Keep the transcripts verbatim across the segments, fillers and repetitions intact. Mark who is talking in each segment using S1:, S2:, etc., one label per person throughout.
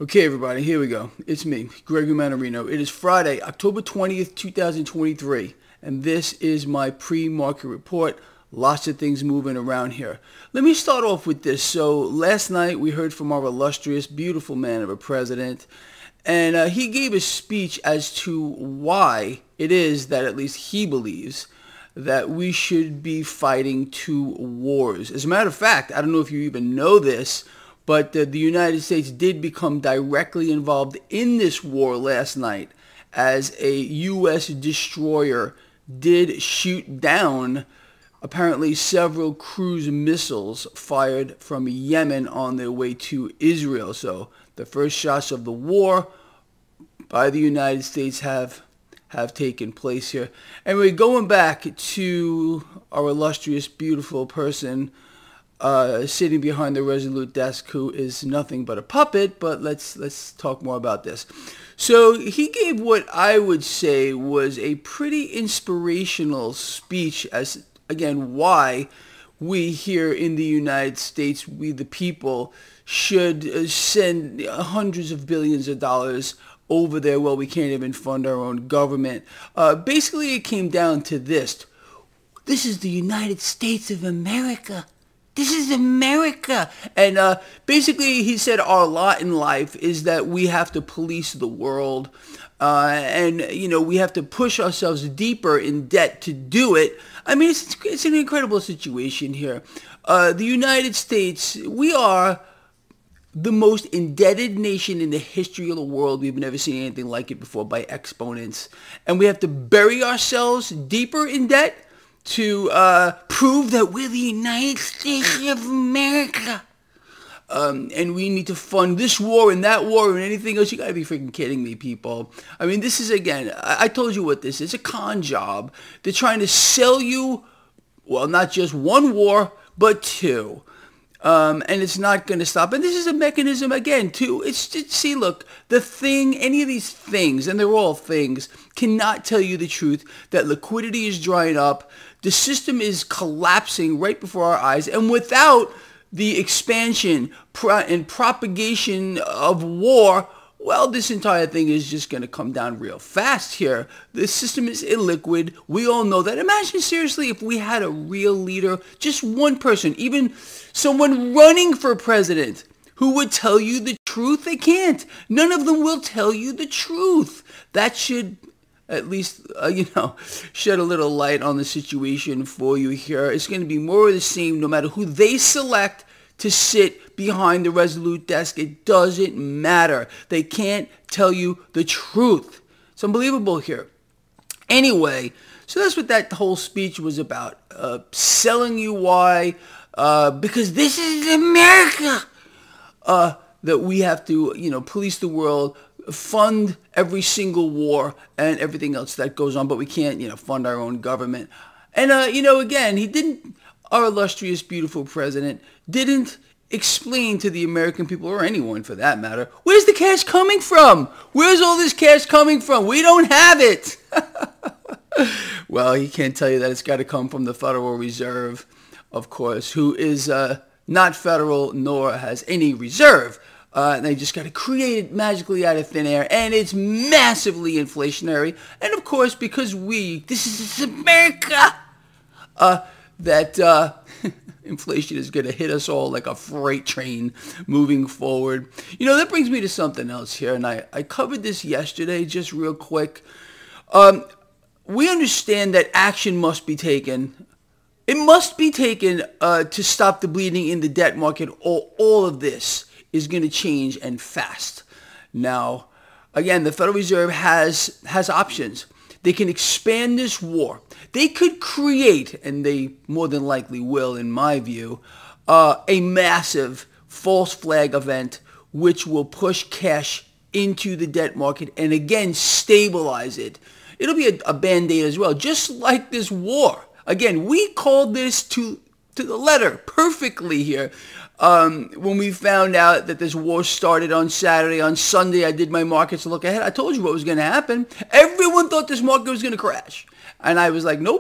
S1: Okay, everybody, here we go. It's me, Gregory Mannarino. It is Friday, October twentieth, two thousand twenty-three, and this is my pre-market report. Lots of things moving around here. Let me start off with this. So last night we heard from our illustrious, beautiful man of a president, and uh, he gave a speech as to why it is that at least he believes that we should be fighting two wars. As a matter of fact, I don't know if you even know this, but uh, the United States did become directly involved in this war last night as a U S destroyer did shoot down apparently several cruise missiles fired from Yemen on their way to Israel. So the first shots of the war by the United States have have taken place here. And we're going back to our illustrious, beautiful person Uh, sitting behind the Resolute desk, who is nothing but a puppet, but let's let's talk more about this. So he gave what I would say was a pretty inspirational speech as, again, why we here in the United States, we the people, should uh, send hundreds of billions of dollars over there. Well, we can't even fund our own government. Uh, basically, it came down to this. This is the United States of America. This is America. And uh, basically, he said our lot in life is that we have to police the world. Uh, and, you know, we have to push ourselves deeper in debt to do it. I mean, it's, it's an incredible situation here. Uh, the United States, we are the most indebted nation in the history of the world. We've never seen anything like it before by exponents. And we have to bury ourselves deeper in debt to uh, prove that we're the United States of America. Um, and we need to fund this war and that war and anything else. You gotta be freaking kidding me, people. I mean, this is, again, I, I told you what this is. A con job. They're trying to sell you, well, not just one war, but two. Um, and it's not going to stop. And this is a mechanism, again, too. It's, it's, see, look, the thing, any of these things, and they're all things, cannot tell you the truth that liquidity is drying up. The system is collapsing right before our eyes. And without the expansion pro- and propagation of war, well, this entire thing is just going to come down real fast here. The system is illiquid. We all know that. Imagine, seriously, if we had a real leader, just one person, even someone running for president, who would tell you the truth. They can't. None of them will tell you the truth. That should at least, uh, you know, shed a little light on the situation for you here. It's going to be more of the same no matter who they select to sit behind the Resolute desk. It doesn't matter. They can't tell you the truth. It's unbelievable here. Anyway, so that's what that whole speech was about. Uh, selling you why, uh, because this is America, uh, that we have to, you know, police the world, fund every single war and everything else that goes on, but we can't, you know, fund our own government. And, uh, you know, again, he didn't, our illustrious, beautiful president didn't explain to the American people, or anyone for that matter, where's the cash coming from? Where's all this cash coming from? We don't have it. Well, he can't tell you that it's got to come from the Federal Reserve, of course, who is uh, not federal nor has any reserve. Uh, and they just got to create it magically out of thin air, and it's massively inflationary. And of course, because we, this is America, uh, that uh, inflation is going to hit us all like a freight train moving forward. You know, that brings me to something else here, and I, I covered this yesterday just real quick. Um, we understand that action must be taken. It must be taken uh, to stop the bleeding in the debt market. All, all of this is going to change, and fast. Now, again, the Federal Reserve has has options. They can expand this war. They could create, and they more than likely will, in my view, uh, a massive false flag event which will push cash into the debt market and, again, stabilize it. It'll be a, a band-aid as well, just like this war. Again, we called this to, to the letter perfectly here. Um, when we found out that this war started on Saturday, on Sunday, I did my markets look ahead. I told you what was going to happen. Everyone thought this market was going to crash. And I was like, nope,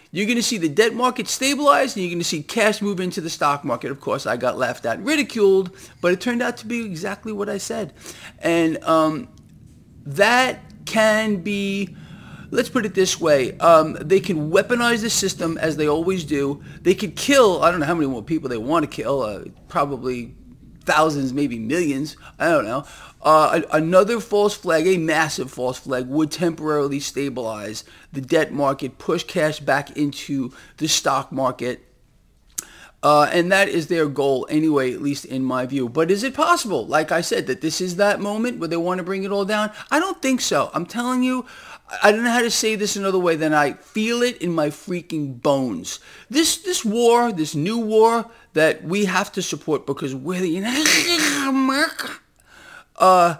S1: You're going to see the debt market stabilize, and you're going to see cash move into the stock market. Of course, I got laughed at and ridiculed, but it turned out to be exactly what I said. And um, that can be, let's put it this way, um, they can weaponize the system as they always do. They could kill, I don't know how many more people they want to kill, uh, probably thousands, maybe millions, I don't know. Uh, another false flag, a massive false flag, would temporarily stabilize the debt market, push cash back into the stock market. Uh, and that is their goal anyway, at least in my view. But is it possible, like I said, that this is that moment where they want to bring it all down? I don't think so. I'm telling you, I don't know how to say this another way than I feel it in my freaking bones. This this war, this new war that we have to support because we're the United States of America. Uh,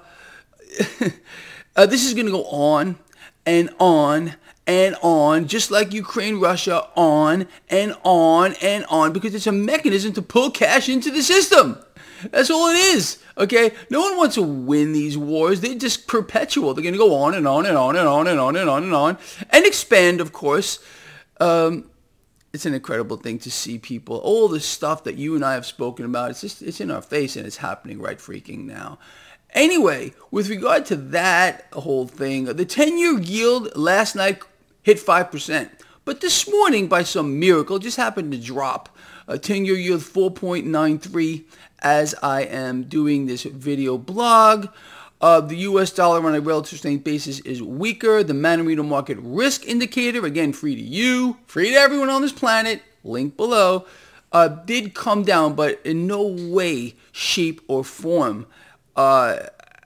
S1: uh, this is going to go on and on and on, just like Ukraine, Russia, on and on and on, because it's a mechanism to pull cash into the system. That's all it is, okay? No one wants to win these wars. They're just perpetual. They're going to go on and on and on and on and on and on and on and expand, of course. Um, it's an incredible thing to see people. All the stuff that you and I have spoken about, it's just it's in our face, and it's happening right freaking now. Anyway, with regard to that whole thing, the ten-year yield last night hit five percent. But this morning, by some miracle, just happened to drop. A ten-year yield four point nine three as I am doing this video blog. Uh, the U S dollar on a relative strength basis is weaker. The Manarino market risk indicator, again, free to you, free to everyone on this planet, link below, uh, did come down, but in no way, shape, or form uh,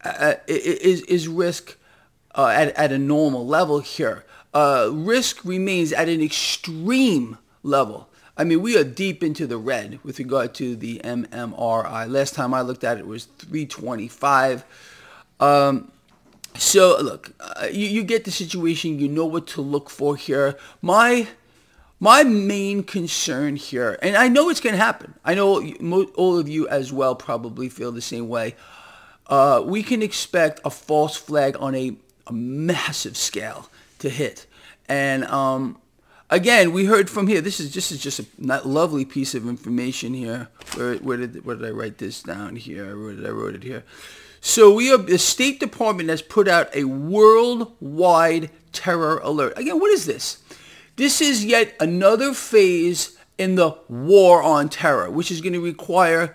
S1: is, is risk uh, at, at a normal level here. Uh, risk remains at an extreme level. I mean, we are deep into the red with regard to the M M R I. Last time I looked at it, it was three twenty-five. Um, so, look, uh, you, you get the situation. You know what to look for here. My my main concern here, and I know it's going to happen. I know all of you as well probably feel the same way. Uh, we can expect a false flag on a, a massive scale to hit. And um, again, we heard from here. This is just is just a lovely piece of information here. Where, where did where did I write this down here? I wrote it. I wrote it here. So we are, the State Department has put out a worldwide terror alert. Again, what is this? This is yet another phase in the war on terror, which is going to require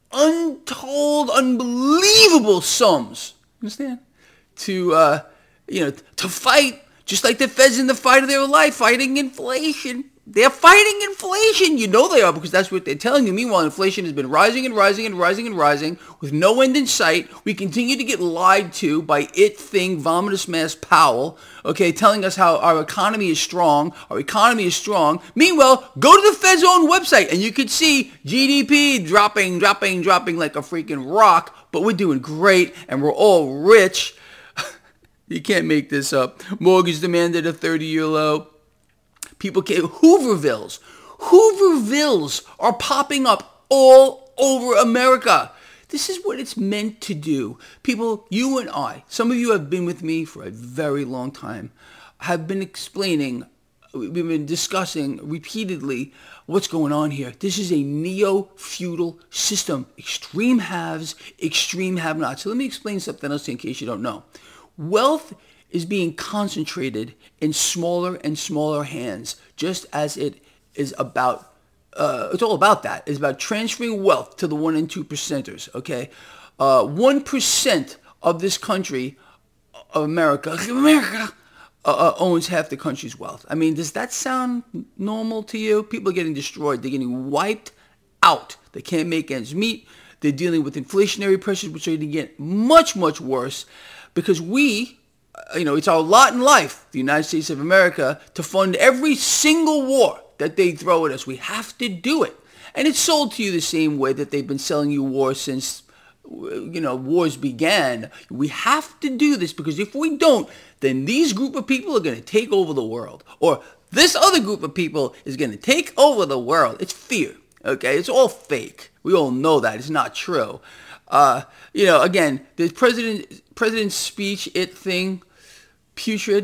S1: untold, unbelievable sums. Understand? To uh, you know, to fight. Just like the Fed's in the fight of their life, fighting inflation. They're fighting inflation. You know they are, because that's what they're telling you. Meanwhile, inflation has been rising and rising and rising and rising with no end in sight. We continue to get lied to by it thing, vomitous mass Powell, okay, telling us how our economy is strong. Our economy is strong. Meanwhile, go to the Fed's own website, and you can see G D P dropping, dropping, dropping like a freaking rock. But we're doing great, and we're all rich. You can't make this up. Mortgage demand at a thirty-year low. People can't. Hoovervilles. Hoovervilles are popping up all over America. This is what it's meant to do. People, you and I, some of you have been with me for a very long time, have been explaining, we've been discussing repeatedly what's going on here. This is a neo-feudal system. Extreme haves, extreme have-nots. So let me explain something else in case you don't know. Wealth is being concentrated in smaller and smaller hands, just as it is about, uh, it's all about that. It's about transferring wealth to the one and two percenters, okay? Uh, one percent of this country, of America, America, uh, uh, owns half the country's wealth. I mean, does that sound normal to you? People are getting destroyed. They're getting wiped out. They can't make ends meet. They're dealing with inflationary pressures, which are going to get much, much worse. Because we, you know, it's our lot in life, the United States of America, to fund every single war that they throw at us. We have to do it. And it's sold to you the same way that they've been selling you war since, you know, wars began. We have to do this, because if we don't, then these group of people are going to take over the world. Or this other group of people is going to take over the world. It's fear, okay? It's all fake. We all know that. It's not true. Uh, you know, again, the president, president's speech, it thing, putrid,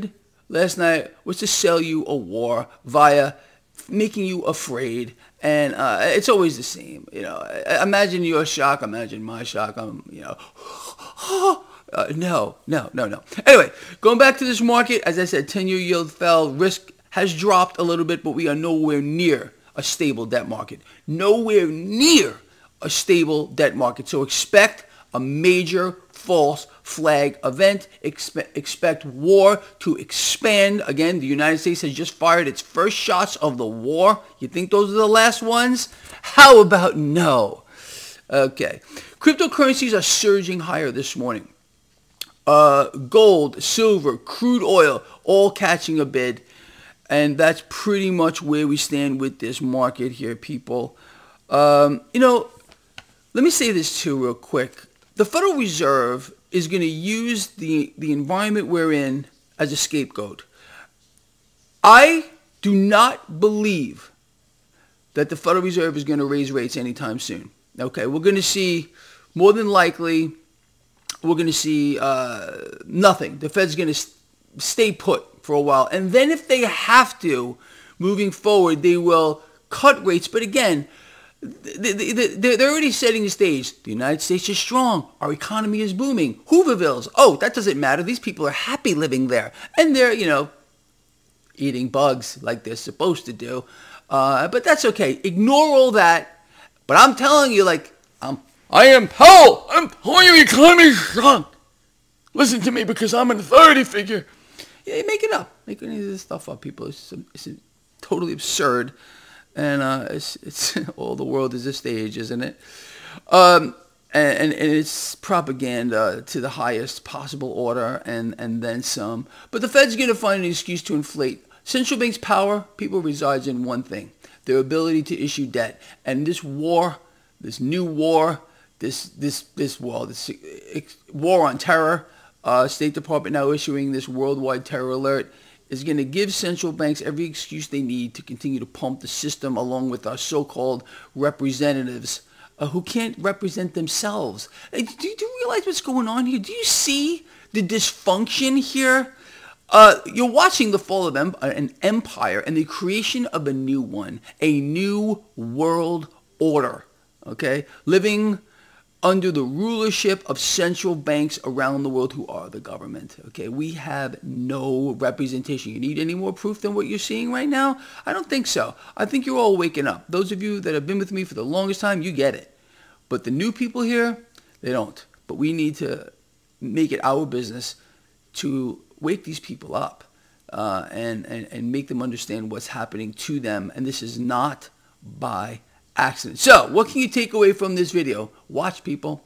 S1: last night was to sell you a war via making you afraid. And uh, it's always the same. You know, imagine your shock. Imagine my shock. I'm, you know, uh, no, no, no, no. Anyway, going back to this market, as I said, ten-year yield fell. Risk has dropped a little bit, but we are nowhere near a stable debt market. Nowhere near a stable debt market. So expect a major false flag event. Expe- expect war to expand. Again, the United States has just fired its first shots of the war. You think those are the last ones? How about no? Okay. Cryptocurrencies are surging higher this morning. Uh, gold, silver, crude oil, all catching a bid. And that's pretty much where we stand with this market here, people. Um, you know, let me say this too real quick. The Federal Reserve is going to use the, the environment we're in as a scapegoat. I do not believe that the Federal Reserve is going to raise rates anytime soon. Okay, we're going to see, more than likely, we're going to see uh, nothing. The Fed's going to st- stay put for a while. And then if they have to, moving forward, they will cut rates. But again, they're already setting the stage. The United States is strong. Our economy is booming. Hoovervilles. Oh, that doesn't matter. These people are happy living there. And they're, you know, eating bugs like they're supposed to do. Uh, but that's okay. Ignore all that. But I'm telling you, like, I'm, I am Powell. I'm telling you, the economy is strong. Listen to me because I'm an authority figure. Yeah, make it up. Make any of this stuff up, people. It's, it's totally absurd. And uh, it's, it's all the world is a stage, isn't it? Um, and, and it's propaganda to the highest possible order and, and then some. But the Fed's going to find an excuse to inflate. Central bank's power, people, resides in one thing, their ability to issue debt. And this war, this new war, this this this war, this war on terror, uh, State Department now issuing this worldwide terror alert, is going to give central banks every excuse they need to continue to pump the system along with our so-called representatives uh, who can't represent themselves. Hey, do, do you realize what's going on here? Do you see the dysfunction here? Uh, you're watching the fall of em- an empire and the creation of a new one, a new world order, okay? Living under the rulership of central banks around the world who are the government. Okay, we have no representation. You need any more proof than what you're seeing right now? I don't think so. I think you're all waking up. Those of you that have been with me for the longest time, you get it. But the new people here, they don't. But we need to make it our business to wake these people up uh, and, and, and make them understand what's happening to them. And this is not by accident. So, what can you take away from this video? Watch, people.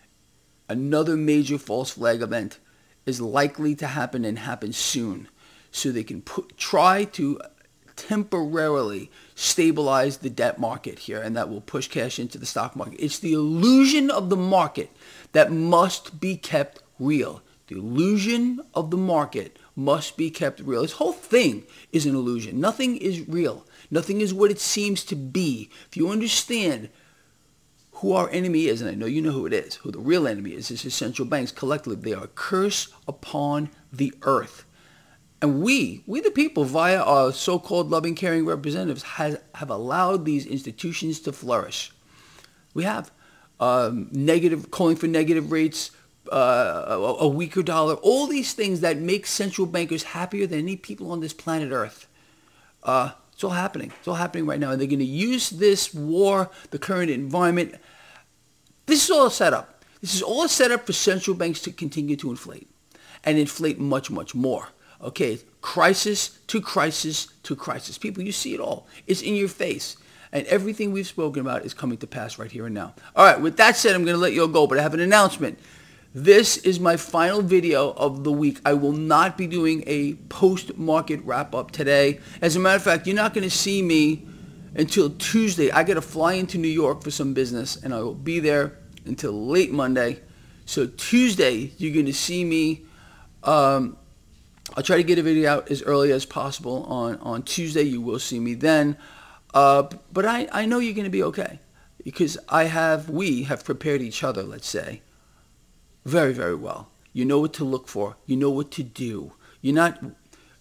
S1: Another major false flag event is likely to happen and happen soon. So they can put, try to temporarily stabilize the debt market here, and that will push cash into the stock market. It's the illusion of the market that must be kept real. The illusion of the market must be kept real. This whole thing is an illusion. Nothing is real. Nothing is what it seems to be. If you understand who our enemy is, and I know you know who it is, who the real enemy is, is central banks collectively. They are a curse upon the earth. And we, we the people, via our so-called loving, caring representatives, has, have allowed these institutions to flourish. We have um, negative, calling for negative rates, uh, a, a weaker dollar, all these things that make central bankers happier than any people on this planet Earth. Uh, It's all happening. It's all happening right now. And they're going to use this war, the current environment. This is all a setup. This is all a setup for central banks to continue to inflate and inflate much, much more. Okay, crisis to crisis to crisis. People, you see it all. It's in your face. And everything we've spoken about is coming to pass right here and now. All right, with that said, I'm going to let you all go, but I have an announcement. This is my final video of the week. I will not be doing a post-market wrap-up today. As a matter of fact, you're not going to see me until Tuesday. I got to fly into New York for some business, and I will be there until late Monday. So Tuesday, you're going to see me. Um, I'll try to get a video out as early as possible on, on Tuesday. You will see me then. Uh, but I, I know you're going to be okay because I have, we have prepared each other, let's say, very, very well. You know what to look for. You know what to do. You're not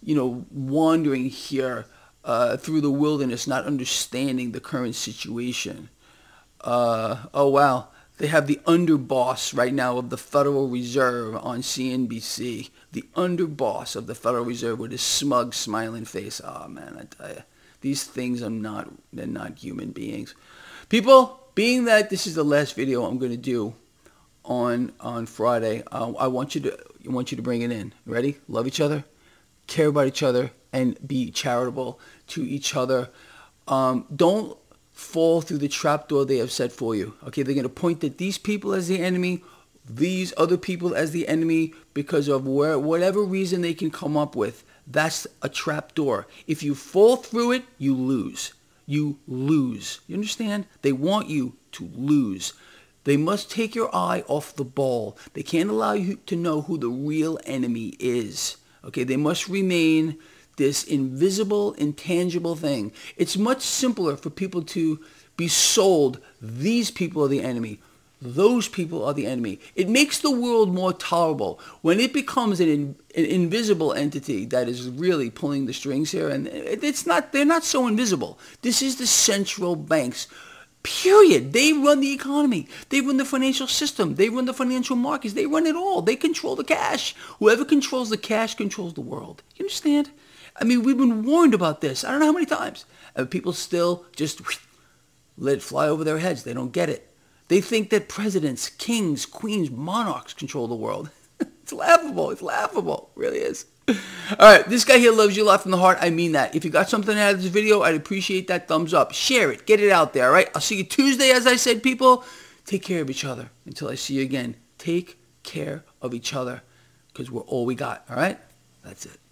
S1: you know, wandering here uh, through the wilderness, not understanding the current situation. Uh, oh, wow. They have the underboss right now of the Federal Reserve on C N B C. The underboss of the Federal Reserve with his smug, smiling face. Oh, man, I tell you. These things are not, they're not human beings. People, being that this is the last video I'm going to do on on Friday, uh, I want you to I want you to bring it in. Ready? Love each other, care about each other, and be charitable to each other. Um, don't fall through the trapdoor they have set for you. Okay, they're going to point at these people as the enemy, these other people as the enemy, because of where whatever reason they can come up with. That's a trapdoor. If you fall through it, you lose. You lose. You understand? They want you to lose. They must take your eye off the ball. They can't allow you to know who the real enemy is. Okay, they must remain this invisible, intangible thing. It's much simpler for people to be sold, these people are the enemy. Those people are the enemy. It makes the world more tolerable. When it becomes an, in, an invisible entity that is really pulling the strings here, and it's not, they're not so invisible. This is the central banks. Period. They run the economy. They run the financial system. They run the financial markets. They run it all. They control the cash. Whoever controls the cash controls the world. You understand? I mean, we've been warned about this. I don't know how many times. And people still just let it fly over their heads. They don't get it. They think that presidents, kings, queens, monarchs control the world. It's laughable. It's laughable. It really is. All right. This guy here loves you a lot from the heart. I mean that. If you got something out of this video, I'd appreciate that thumbs up. Share it. Get it out there. All right. I'll see you Tuesday, as I said, people. Take care of each other. Until I see you again. Take care of each other, because we're all we got. All right. That's it.